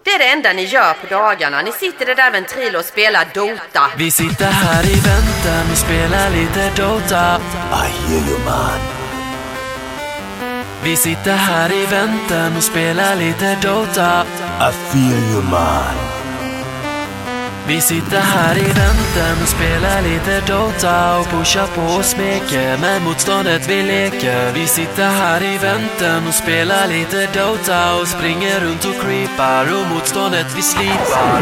Det är det enda ni gör på dagarna. Ni sitter där vid Ventrilo och spelar Dota. Vi sitter här i väntan och spelar lite Dota. I hear you, man. Vi sitter här i väntan och spelar lite Dota. I feel you, man. Vi sitter här i väntan och spelar lite Dota och pushar på och smeker med motståndet vi leker. Vi sitter här i väntan och spelar lite Dota och springer runt och creepar och motståndet vi slipar.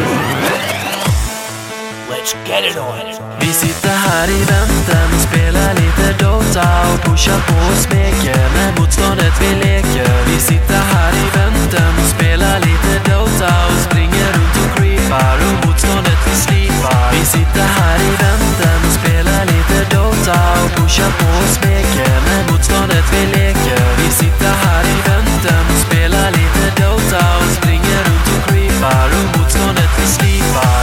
Let's get it on. Vi sitter här i väntan och spelar lite Dota och pushar på och smeker med motståndet vi leker. Vi sitter här i väntan och spelar lite Dota och springer runt och creepar och motståndet vi slipar. Vi sitter här i väntan och spelar lite Dota och pushar på och smeker med motståndet vi leker. Vi sitter här i väntan och spelar lite Dota och springer runt och creepar och motståndet vi slipar.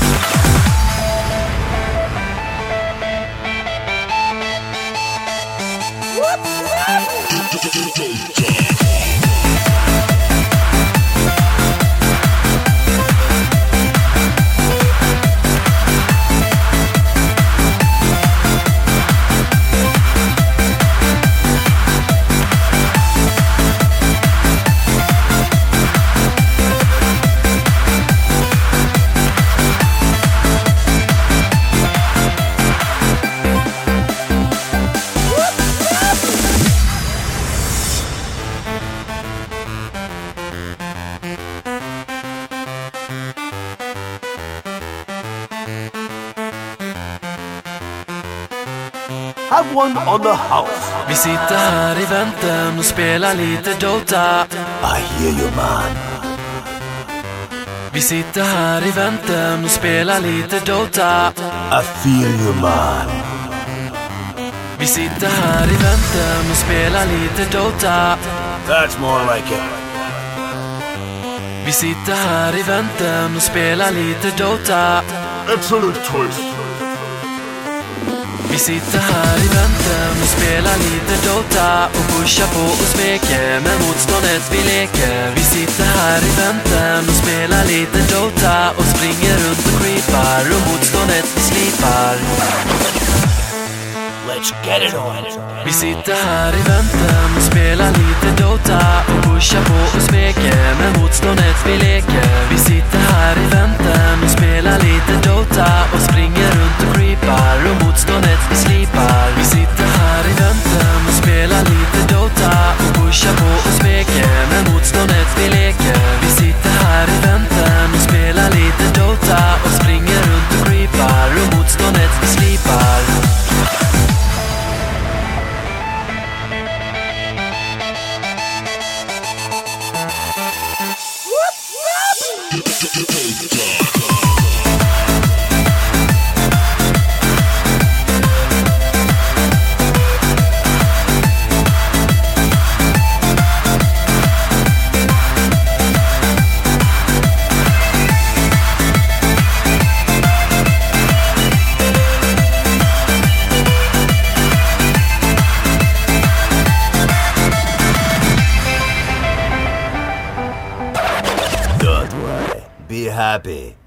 Have one on the house. Vi sitter här i väntan och spelar lite Dota. I hear you, man. Vi sitter här i väntan och spelar lite Dota. I feel you, man. Vi sitter här i väntan och spelar lite Dota. That's more like it. Vi sitter här i väntan och spelar lite Dota. Excellent choice. Vi sitter här i väntan och spelar lite Dota och pushar på och smeker med motståndet vi leker. Vi sitter här i väntan och spelar lite Dota och springer runt och creepar och motståndet vi slipar. Let's get it on. Vi sitter här i väntan och spelar lite Dota och pushar på och smeker med motståndet vi leker. Vi sitter här i väntan och spelar lite Dota och springer runt och creepar och motståndet vi slipar. Vi sitter här i väntan och spelar lite Dota och pushar på och smeker med motståndet vi leker. Vi sitter här i väntan och spelar lite Dota och springer runt och creepar och motståndet vi slipar. Don't worry. Be happy.